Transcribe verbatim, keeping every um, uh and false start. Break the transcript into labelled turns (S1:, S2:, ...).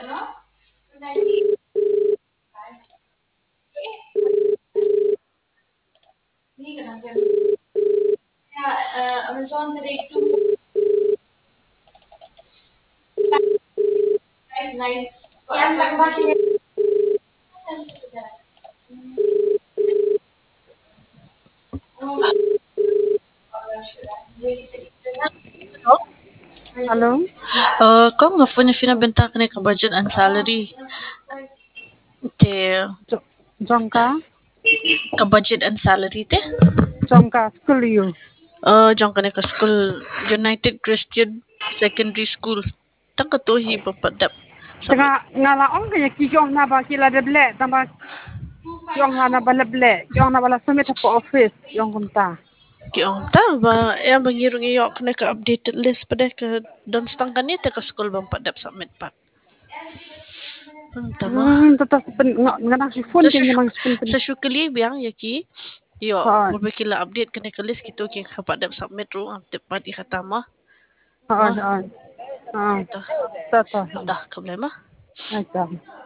S1: Hello?
S2: Uh, kau nga phone yung finabenta ka ka budget and salary. Te,
S1: Jo- Jonka?
S2: ka budget and salary te.
S1: Jonka, school you.
S2: Uh, diyan ka ka school, United Christian Secondary School. Taka to hi papadap. Sabi,
S1: Tengah ngalaong kaya kikiong na ba kila de ble, tamba kiong la na bala ble, kiong na bala sumit po office, yung kunta.
S2: kiong ta ba, eh, bangirong iyo ka na ka updated list pa de ka don stang kanita ka school bang padap submit pa. Hmm, tama.
S1: Hmm, tatas pen nganang si phone
S2: Sa
S1: kaya
S2: syuk
S1: mang spin pen.
S2: sa syukali biyang yaki. Yo,
S1: Hoy,
S2: mabikila update ka na ka list kito kaya kapadap submit ro ang tipat ikatama.
S1: hoy,
S2: Ma,
S1: hoy. Ah,
S2: ta,
S1: tata.
S2: ta, problema.
S1: Ay, ta.